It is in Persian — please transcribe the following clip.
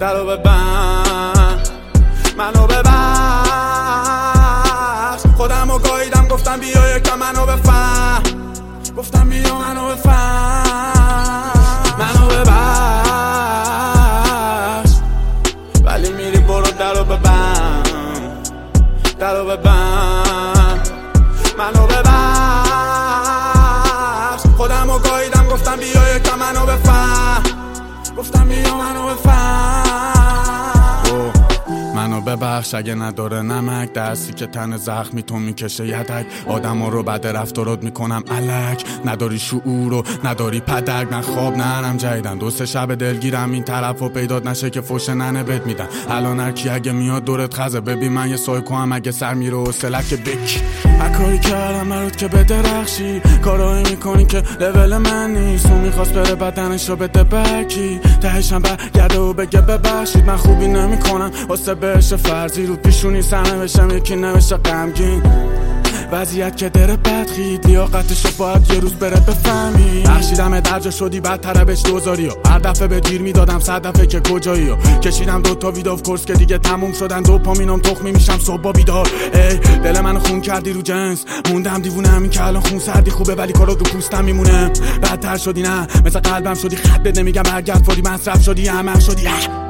درو ببند منو ببخش خودمو گاییدم گفتم بیا یکم منو بفهم گفتم بیا منو بفهم منو ببخش ولی میری برو درو ببند درو ببند منو ببخش خودمو گاییدم گفتم بیا یکم منو بفهم گفتم بیا منو بفهم منو ببخش اگه نداره نمک دستی که تن زخمی تو میکشه یدک آدم رو بعد رفتارات میکنم الک نداری شعور و نداری پدک نه خواب نرم جایدن دو سه شب دلگیرم این طرف و پیدات نشه که فوش ننه بهت میدن الان هرکی اگه میاد دورت خزه ببین من یه سایکو هم اگه سر میره و سلک بک کاری کردم برات که بدرخشی کارایی میکنی که لول من نیست اون میخواست بره بدنش رو بده برکی تهشم برگرده و بگه ببخشید من خوبی نمیکنم واسه بهش فرضی رو پیشونی سرنوشتم یکی نوشته غمگین وضعیت که داره بدخید لیاقتشو باید یه روز بره بفهمی بخشیدم درجا شدی بدتره بهش دوزاری و هر دفعه به گیر میدادم 100 دفعه که کجایی و کشیدم 2 تا ویداو کورس که دیگه تموم شدن دوپامینم تخمی میشم صبح بیدار ای دل منو خون کردی رو جنس موندم دیوونه همین که الان خون سردی خوبه ولی کارات رو پوستم میمونه بدتر شدی نه مثل قلبم شدی خط بده نمیگم برگرد فوری مصرف شدی احمق شدی